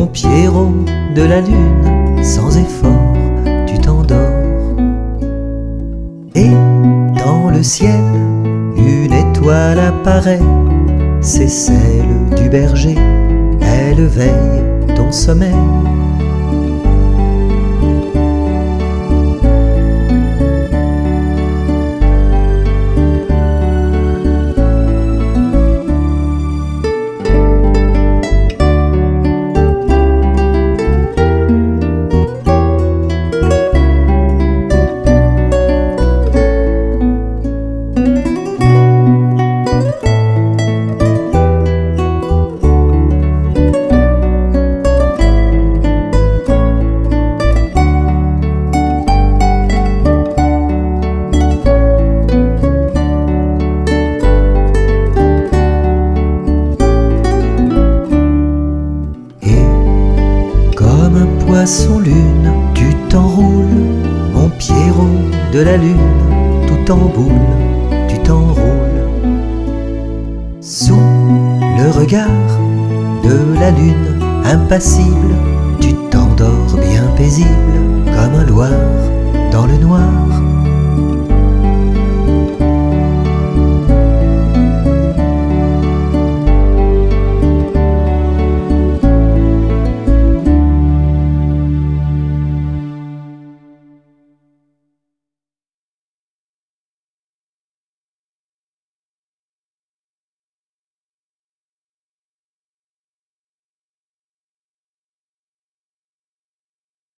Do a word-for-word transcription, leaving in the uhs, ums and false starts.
Mon Pierrot de la lune, sans effort, tu t'endors. Et dans le ciel, une étoile apparaît, c'est celle du berger, elle veille ton sommeil. Poisson lune, tu t'enroules, mon Pierrot de la lune, tout en boule, tu t'enroules. Sous le regard de la lune impassible, tu t'endors bien paisible, comme un loir dans le noir.